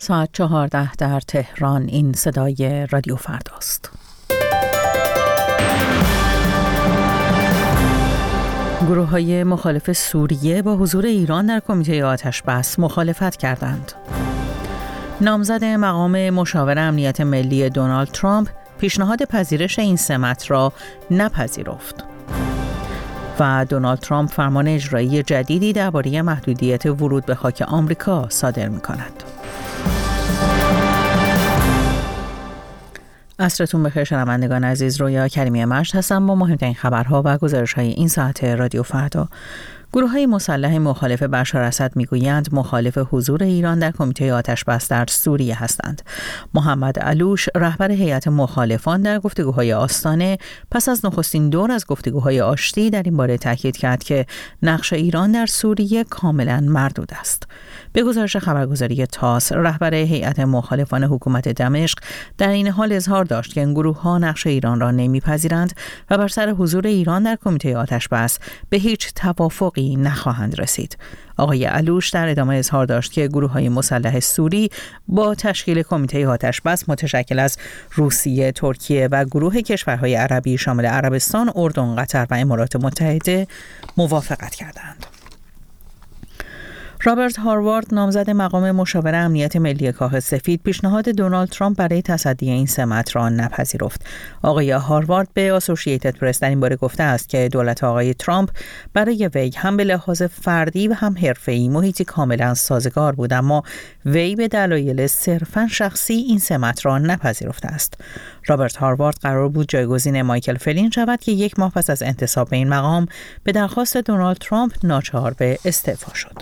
ساعت 14 در تهران. این صدای رادیو فرداست. گروه‌های مخالف سوریه با حضور ایران در کمیته آتش‌بس مخالفت کردند. نامزد مقام مشاور امنیت ملی دونالد ترامپ پیشنهاد پذیرش این سمت را نپذیرفت. و دونالد ترامپ فرمان اجرایی جدیدی درباره محدودیت ورود به خاک آمریکا صادر می‌کند. عصرتون بخیر شنوندگان عزیز، رویا کریمی مشت هستم با مهمترین خبرها و گزارش‌های این ساعت رادیو فردا. گروه‌های مسلح مخالف بشار اسد میگویند مخالف حضور ایران در کمیته آتش‌بس در سوریه هستند. محمد علوش رهبر هیئت مخالفان در گفتگوهای آستانه پس از نخستین دور از گفتگوهای آشتی در این باره تاکید کرد که نقش ایران در سوریه کاملا مردود است. به گزارش خبرگزاری تاس، رهبر هیئت مخالفان حکومت دمشق در این حال اظهار داشت که این گروه‌ها نقش ایران را نمی‌پذیرند و بر سر حضور ایران در کمیته آتش‌بس به هیچ توافقی نخواهند رسید. آقای علوش در ادامه اظهار داشت که گروه‌های مسلح سوری با تشکیل کمیته آتش‌بس متشکل از روسیه، ترکیه و گروه کشورهای عربی شامل عربستان، اردن، قطر و امارات متحده موافقت کردند. رابرت هاروارد، نامزد مقام مشاور امنیت ملی کاخ سفید، پیشنهاد دونالد ترامپ برای تصدی این سمت را نپذیرفت. آقای هاروارد به آسوشییتد پرس در این باره گفته است که دولت آقای ترامپ برای وی هم به لحاظ فردی و هم حرفه‌ای محیطی کاملا سازگار بود، اما وی به دلایل صرفاً شخصی این سمت را نپذیرفته است. رابرت هاروارد قرار بود جایگزین مایکل فلین شود که یک ماه پس از انتصاب به این مقام به درخواست دونالد ترامپ ناچار به استعفا شد.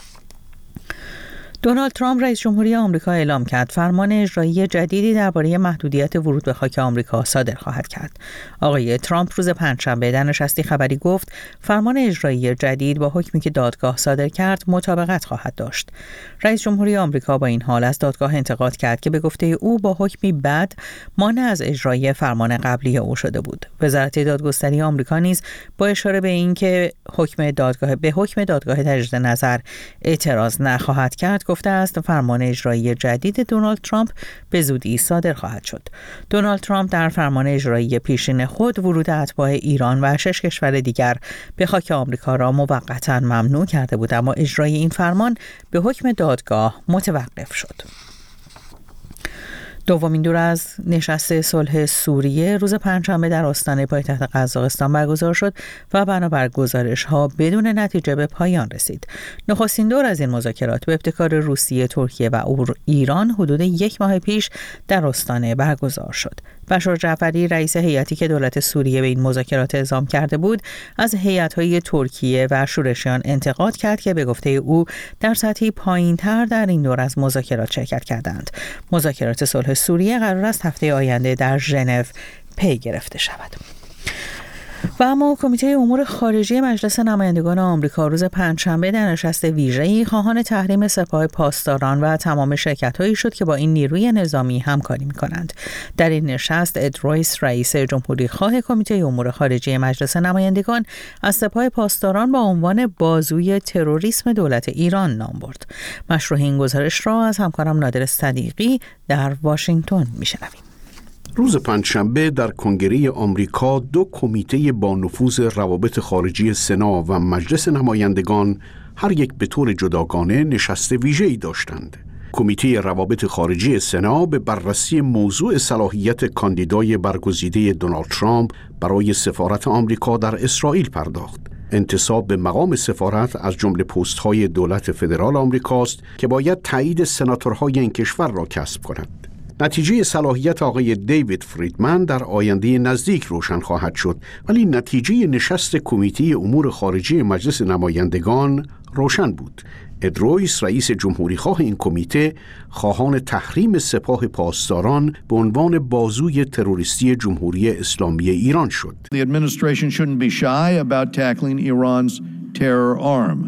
دونالد ترامپ رئیس جمهوری آمریکا اعلام کرد فرمان اجرایی جدیدی درباره محدودیت ورود به خاک آمریکا صادر خواهد کرد. آقای ترامپ روز پنجشنبه در نشستی خبری گفت فرمان اجرایی جدید با حکمی که دادگاه صادر کرد مطابقت خواهد داشت. رئیس جمهوری آمریکا با این حال از دادگاه انتقاد کرد که به گفته او با حکمی بد مانع از اجرای فرمان قبلی او شده بود. وزارت دادگستری آمریکا نیز با اشاره به اینکه حکم دادگاه تجدید نظر اعتراض نخواهد کرد گفته است فرمان اجرایی جدید دونالد ترامپ به زودی صادر خواهد شد. دونالد ترامپ در فرمان اجرایی پیشین خود ورود اتباع ایران و 6 کشور دیگر به خاک آمریکا را موقتا ممنوع کرده بود، اما اجرای این فرمان به حکم دادگاه متوقف شد. دومین دور از نشست صلح سوریه روز پنجشنبه در آستانه پایتخت قزاقستان برگزار شد و بنابر گزارش‌ها بدون نتیجه به پایان رسید. نخستین دور از این مذاکرات به ابتکار روسیه، ترکیه و ایران حدود 1 ماه پیش در آستانه برگزار شد. بشار جعفری، رئیس هیئتی که دولت سوریه به این مذاکرات اعزام کرده بود، از هیئت‌های ترکیه و شورشیان انتقاد کرد که به گفته او در سطحی پایین‌تر در این دور از مذاکرات شرکت کردند. مذاکرات صلح سوریه قرار است هفته آینده در ژنو پی گرفته شود. و اما کمیته امور خارجه مجلس نمایندگان آمریکا روز پنجشنبه در نشست ویژه‌ای خواهان تحریم سپاه پاسداران و تمام شرکت‌هایی شد که با این نیروی نظامی همکاری می‌کنند. در این نشست اد رویس، رئیس جمهوری خواه کمیته امور خارجه مجلس نمایندگان، از سپاه پاسداران با عنوان بازوی تروریسم دولت ایران نام برد. مشروح این گزارش را از همکارم نادر صدیقی در واشنگتن می‌شنویم. روز پنجشنبه در کنگره آمریکا 2 کمیته با نفوذ روابط خارجی سنا و مجلس نمایندگان هر یک به طور جداگانه نشست ویژه‌ای داشتند. کمیته روابط خارجی سنا به بررسی موضوع صلاحیت کاندیدای برگزیده دونالد ترامپ برای سفارت آمریکا در اسرائیل پرداخت. انتصاب به مقام سفارت از جمله پست‌های دولت فدرال آمریکاست که باید تایید سناتورهای این کشور را کسب کند. نتیجه صلاحیت آقای دیوید فریدمن در آینده نزدیک روشن خواهد شد، ولی نتیجه نشست کمیته امور خارجی مجلس نمایندگان روشن بود. اد رویس، رئیس جمهوری خواه این کمیته، خواهان تحریم سپاه پاسداران به عنوان بازوی تروریستی جمهوری اسلامی ایران شد. The administration shouldn't be shy about tackling Iran's terror arm.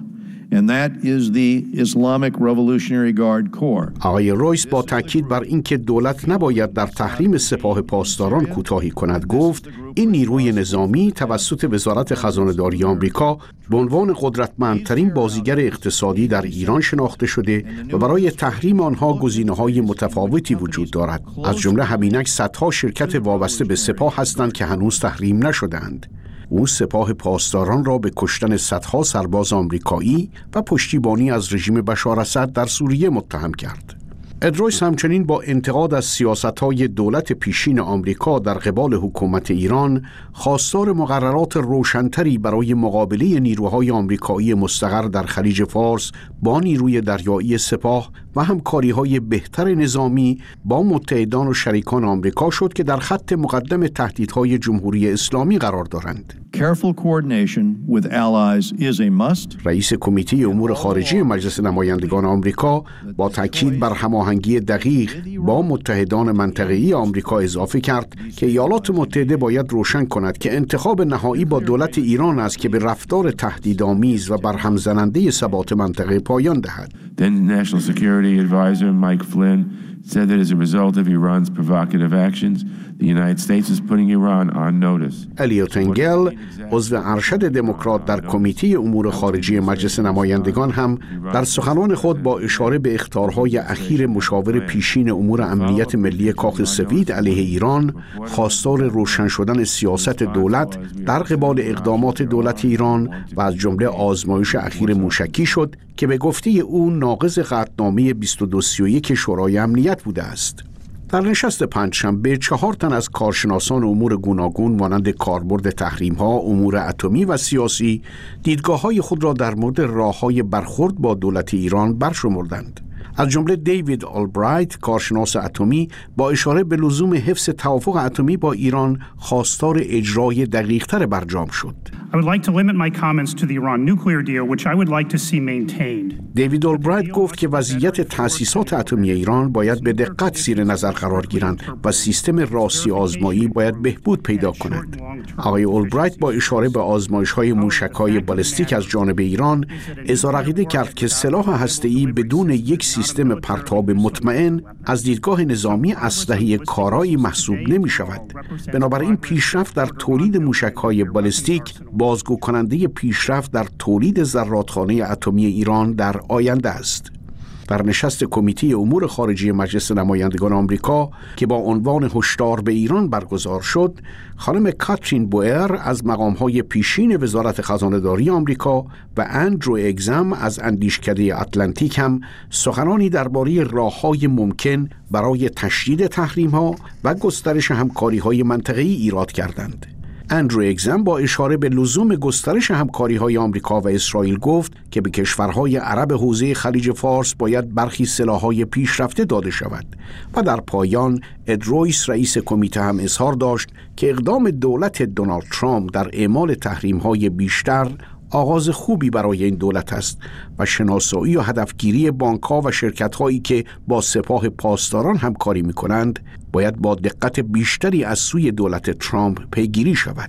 and that is the Islamic Revolutionary Guard Corps. آقای رویس با تاکید بر اینکه دولت نباید در تحریم سپاه پاسداران کوتاهی کند گفت این نیروی نظامی توسط وزارت خزانه‌داری آمریکا به عنوان قدرتمندترین بازیگر اقتصادی در ایران شناخته شده و برای تحریم آنها گزینه‌های متفاوتی وجود دارد. از جمله همینک صدها شرکت وابسته به سپاه هستند که هنوز تحریم نشده‌اند. او سپاه پاسداران را به کشتن صدها سرباز آمریکایی و پشتیبانی از رژیم بشار اسد در سوریه متهم کرد. ادرویس همچنین با انتقاد از سیاست‌های دولت پیشین آمریکا در قبال حکومت ایران خواستار مقررات روشن‌تری برای مقابله نیروهای آمریکایی مستقر در خلیج فارس با نیروی دریایی سپاه و همکاری‌های بهتر نظامی با متحدان و شریکان آمریکا شد که در خط مقدم تهدیدهای جمهوری اسلامی قرار دارند. Careful coordination with allies is a must. رئیس کمیته امور خارجه مجلس نمایندگان آمریکا با تاکید بر هماهنگی دقیق با متحدان منطقه‌ای آمریکا اضافه کرد که ایالات متحده باید روشن کند که انتخاب نهایی با دولت ایران است که به رفتار تهدیدآمیز و برهم زننده ثبات منطقه پایان دهد. Then National Security Advisor Mike Flynn said that as a result of Iran's provocative actions, the United States is putting Iran on notice. الیوت انگل عضو ارشد دموکرات در کمیته امور خارجه مجلس نمایندگان هم در سخنان خود با اشاره به اخطارهای اخیر مشاور پیشین امور امنیت ملی کاخ سفید علیه ایران خواستار روشن شدن سیاست دولت در قبال اقدامات دولت ایران و از جمله آزمایش اخیر موشکی شد که به گفته او ناقض قطعنامه 2231 شورای امنیت بوده است. در نشست پنجشنبه 4 تن از کارشناسان امور گوناگون مانند کاربرد تحریم‌ها، امور اتمی و سیاسی دیدگاه‌های خود را در مورد راه‌های برخورد با دولت ایران برشمردند. از جمله دیوید آلبرایت کارشناس اتمی با اشاره به لزوم حفظ توافق اتمی با ایران خواستار اجرای دقیق‌تر برجام شد. I would like to limit my comments to the Iran nuclear deal, which I would like to see maintained. دیوید آلبرایت گفت که وضعیت تأسیسات اتمی ایران باید به دقت زیر نظر قرار گیرند و سیستم راستی آزمایی باید بهبود پیدا کند. آقای آلبرایت با اشاره به آزمایش‌های موشک‌های بالستیک از جانب ایران اظهار عقیده کرد که سلاح هسته‌ای بدون یک سیستم پرتاب مطمئن از دیدگاه نظامی اسلحه کارایی محسوب نمی‌شود. بنابراین پیشرفت در تولید موشک‌های بالستیک بازگو کننده پیشرفت در تولید زرادخانه اتمی ایران در آینده است. در نشست کمیته امور خارجه مجلس نمایندگان آمریکا که با عنوان هشدار به ایران برگزار شد، خانم کاترین بوئر از مقام‌های پیشین وزارت خزانه‌داری آمریکا و اندرو اگزم از اندیشکده اتلانتیک هم سخنانی درباره راه‌های ممکن برای تشدید تحریم‌ها و گسترش همکاری‌های منطقه‌ای ایراد کردند. اندرو اگزم با اشاره به لزوم گسترش همکاری‌های آمریکا و اسرائیل گفت که به کشورهای عرب حوزه خلیج فارس باید برخی سلاح‌های پیشرفته داده شود و در پایان ادرویس رئیس کمیته هم اظهار داشت که اقدام دولت دونالد ترامپ در اعمال تحریم‌های بیشتر آغاز خوبی برای این دولت است و شناسایی و هدفگیری بانک‌ها و شرکت‌هایی که با سپاه پاسداران همکاری می‌کنند باید با دقت بیشتری از سوی دولت ترامپ پیگیری شود.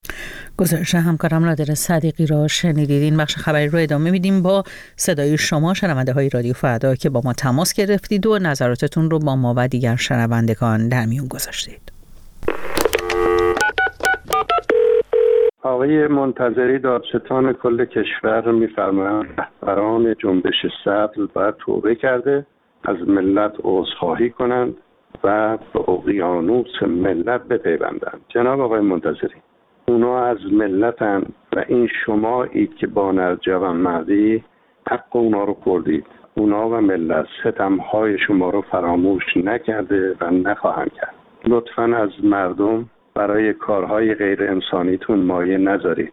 گزارش همکارم نادر صدیقی را شنیدید. این بخش خبری رو ادامه میدیم با صدای شما شنونده‌های رادیو فردا که با ما تماس گرفتید و نظراتتون رو با ما و دیگر شنوندگان در میون گذاشتید. آقای منتظری دادستان کل کشور می‌فرمایند رهبران جنبش صدر باید توبه کرده، از ملت عذرخواهی کنند و به اقیانوس ملت بپیوندند. جناب آقای منتظری، اونا از ملتن و این شمایید که با نرجوانمردی حق اونا رو کردید. اونا و ملت ستم‌های شما رو فراموش نکرده و نخواهند کرد. لطفاً از مردم برای کارهای غیر انسانیتون مایه نذارید.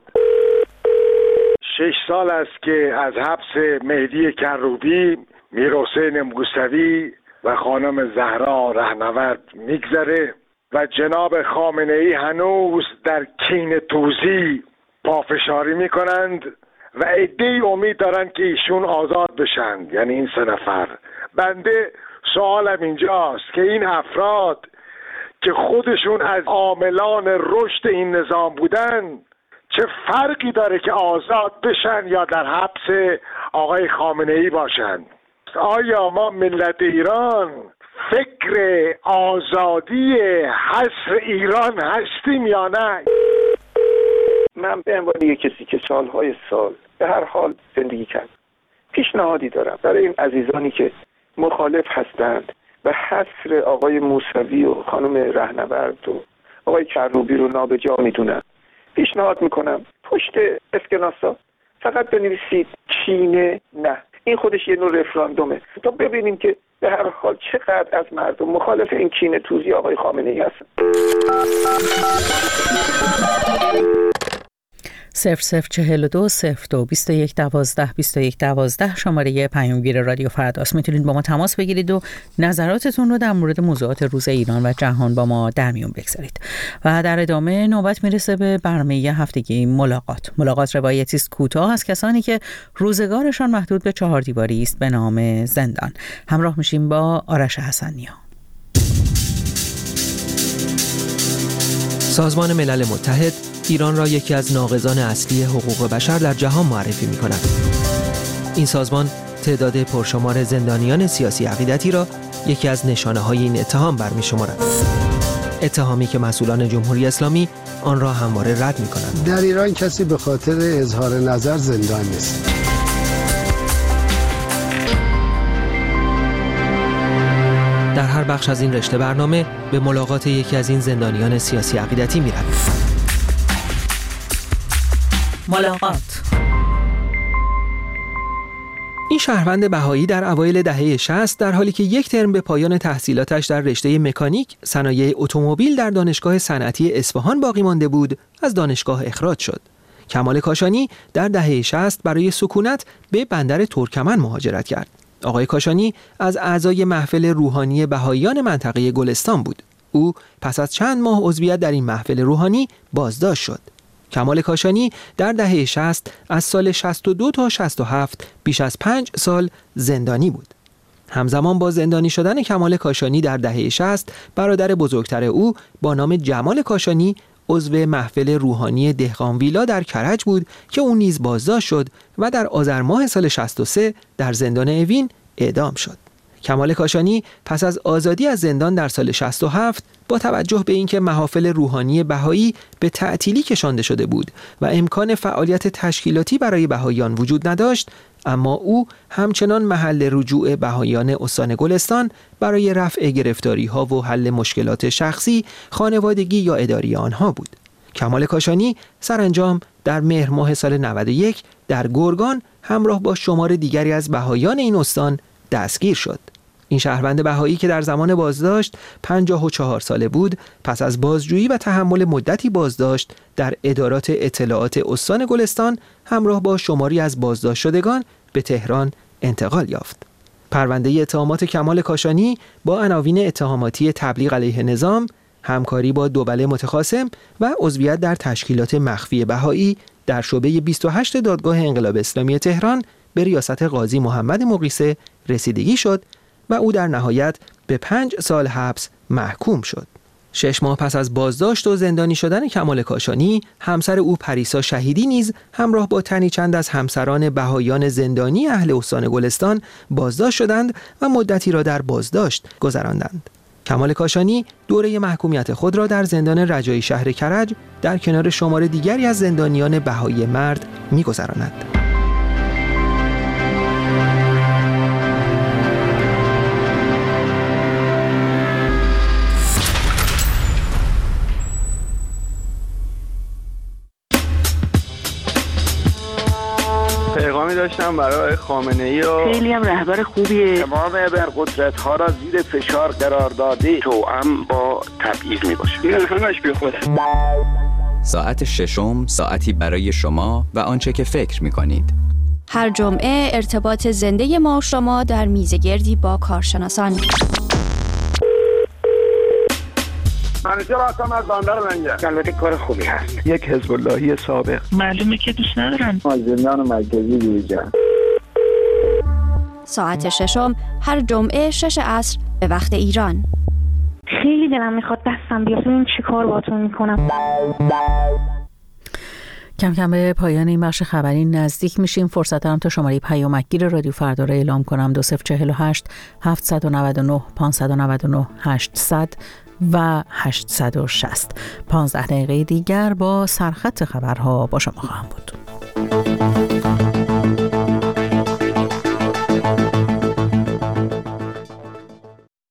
6 سال است که از حبس مهدی کروبی، میرحسین موسوی و خانم زهرا رهنورد میگذره و جناب خامنه‌ای هنوز در کین توزی پافشاری میکنند و عده‌ای امید دارند که ایشون آزاد بشند، یعنی این 3 نفر. بنده سوالم اینجاست که این افراد که خودشون از عاملان رشد این نظام بودن چه فرقی داره که آزاد بشن یا در حبس آقای خامنه‌ای باشن؟ آیا ما ملت ایران فکر آزادی حصر ایران هستیم یا نه؟ من به عنوان یک کسی که سالهای سال به هر حال زندگی کرد پیشنهادی دارم برای این عزیزانی که مخالف هستند و حصر آقای موسوی و خانم رهنورد و آقای کروبی رو نابجا میدونن. پیشنهاد میکنم پشت اسکناسا فقط بنویسید کینه نه. این خودش یه نوع رفراندومه تا ببینیم که به هر حال چقدر از مردم مخالف این کینه توزی آقای خامنه‌ای هستن. 0042 02 21 12 21 12 شماره پیامگیر رادیو فرداست. میتونید با ما تماس بگیرید و نظراتتون رو در مورد موضوعات روز ایران و جهان با ما در میون بگذارید. و در ادامه نوبت میرسه به برنامه هفتگی ملاقات روایتی است کوتاه از کسانی که روزگارشان محدود به 4 دیواری است به نام زندان. همراه میشیم با آرش حسنیا. سازمان ملل متحد ایران را یکی از ناقضان اصلی حقوق بشر در جهان معرفی می‌کند. این سازمان تعداد پرشمار زندانیان سیاسی عقیدتی را یکی از نشانه‌های این اتهام برمی‌شمارد. اتهامی که مسئولان جمهوری اسلامی آن را همواره رد می‌کنند. در ایران کسی به خاطر اظهار نظر زندان نیست. در هر بخش از این رشته برنامه به ملاقات یکی از این زندانیان سیاسی عقیدتی می‌رویم. ملاقات. این شهروند بهایی در اوایل دهه 60 در حالی که یک ترم به پایان تحصیلاتش در رشته مکانیک صنایع اتومبیل در دانشگاه صنعتی اصفهان باقی مانده بود، از دانشگاه اخراج شد. کمال کاشانی در دهه 60 برای سکونت به بندر ترکمن مهاجرت کرد. آقای کاشانی از اعضای محفل روحانی بهاییان منطقه گلستان بود. او پس از چند ماه عضویت در این محفل روحانی بازداشت شد. کمال کاشانی در دهه 60 از سال 62 تا 67 بیش از 5 سال زندانی بود. همزمان با زندانی شدن کمال کاشانی در دهه 60 برادر بزرگتر او با نام جمال کاشانی عضو محفل روحانی دهقان ویلا در کرج بود که او نیز بازداشت شد و در آذر ماه سال 63 در زندان اوین اعدام شد. کمال کاشانی پس از آزادی از زندان در سال 67 با توجه به اینکه محافل روحانی بهایی به تعطیلی کشانده شده بود و امکان فعالیت تشکیلاتی برای بهاییان وجود نداشت، اما او همچنان محل رجوع بهاییان استان گلستان برای رفع گرفتاری‌ها و حل مشکلات شخصی، خانوادگی یا اداری آنها بود. کمال کاشانی سرانجام در مهر ماه سال 91 در گرگان همراه با شمار دیگری از بهاییان این استان دستگیر شد. این شهروند بهایی که در زمان بازداشت 54 ساله بود، پس از بازجویی و تحمل مدتی بازداشت در ادارات اطلاعات استان گلستان همراه با شماری از بازداشت شدگان به تهران انتقال یافت. پرونده اتهامات کمال کاشانی با عناوین اتهاماتی تبلیغ علیه نظام، همکاری با دوبله متخاصم و عضویت در تشکیلات مخفی بهایی در شعبه 28 دادگاه انقلاب اسلامی تهران به ریاست قاضی محمد مقیسه رسیدگی شد و او در نهایت به 5 سال حبس محکوم شد. 6 ماه پس از بازداشت و زندانی شدن کمال کاشانی، همسر او پریسا شهیدی نیز همراه با تنی چند از همسران بهاییان زندانی اهل استان گلستان بازداشت شدند و مدتی را در بازداشت گذراندند. کمال کاشانی دوره محکومیت خود را در زندان رجایی شهر کرج در کنار شمار دیگری از زندانیان بهایی مرد می‌گذراند. پیغامی داشتم برای خامنه‌ای و خیلی هم رهبر خوبیه. تمام ابرقدرت‌ها را زیر فشار قرار داده توأم با تبعیض میباشه. این همش بی خوده. ساعت ششم ساعتی برای شما و آنچه که فکر می‌کنید. هر جمعه ارتباط زنده ما و شما در میزگردی با کارشناسان. منیجر هستم از بندر منجر. البته کار خوبی هست. یک حزب اللهی سابق. معلومه که دوست ندارن. از زندان مرکزی بیرون. ساعت ششم هر جمعه 6 عصر به وقت ایران. خیلی دلم میخواد دستم بیاد. این چی کار باهاتون میکنم؟ کم کم به پایان این بخش خبری نزدیک میشیم. فرصت دارم تا شماره پیامکگیر رادیو فردا را اعلام کنم: 2048 799 599 800 و 860. 15 دقیقه دیگر با سرخط خبرها با شما خواهم بود.